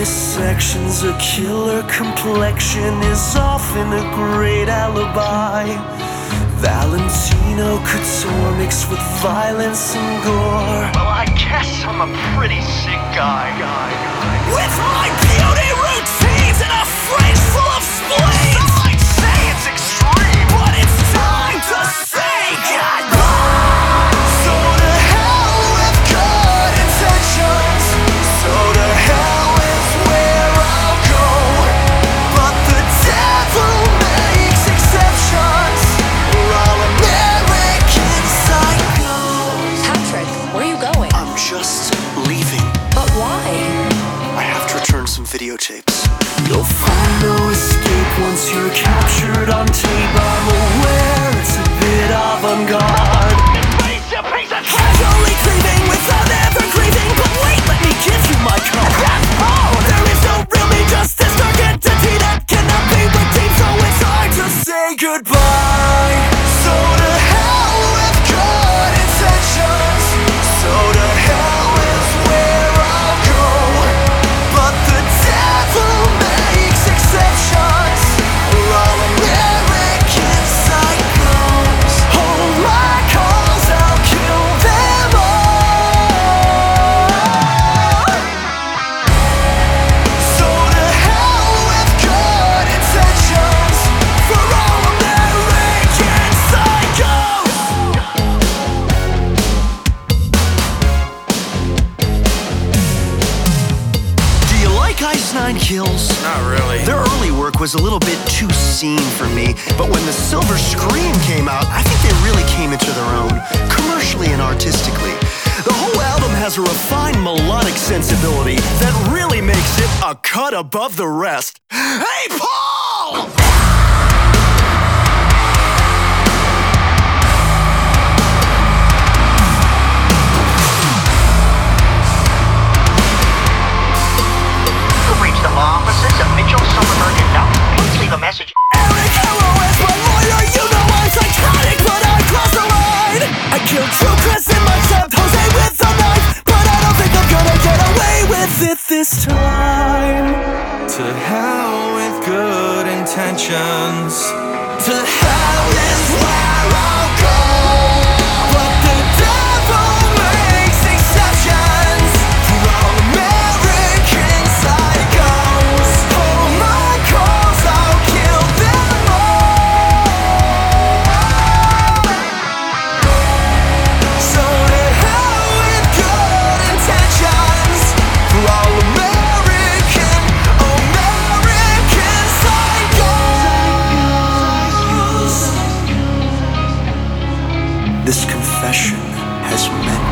sections, a killer complexion is often a great alibi. Valentino couture mixed with violence and gore. Well, I guess I'm a pretty sick guy. With my beauty routines and a fridge full of spleens. Some might say it's extreme, but it's time to say goodbye. So to hell with good intentions. So to hell is where I'll go. But the devil makes exceptions. We're all American psychos. Patrick, where are you going? I'm just leaving. But why? I have to return some videotapes. You'll find no escape once you're captured on tape. I'm aware it's a bit avant-garde. Casually cleaving without ever grieving. But wait, let me give you my card. Oh, there is no real me, just this dark entity that cannot be redeemed. So it's hard to say goodbye. So to hell with good intentions. So to hell is where I'll go. But the devil makes exceptions. We're all American psychos. Hold my calls, I'll kill them all. So to hell with good intentions. For all American psychos. Do you like Ice Nine Kills? Not really. Their early work was a little bit too scene for me, but when the Silver Scream came out, I think they really came into their own, commercially and artistically. The whole album has a refined melodic sensibility that really makes it a cut above the rest. Hey, Paul! You've reached the law offices of Mitchell, Silverberg, and Nutt. Please leave a message. Eric Hello is my lawyer, you know I'm psychotic, but I cross the line. I killed True Chris in my son Jose with a knife, but I don't think I'm gonna get away with it this time. To hell with good intentions. To hell is where I'll go. But the devil makes exceptions. For all American psychos. Hold my calls, I'll kill them all. So to hell with good intentions. For all American psychos. This confession has meant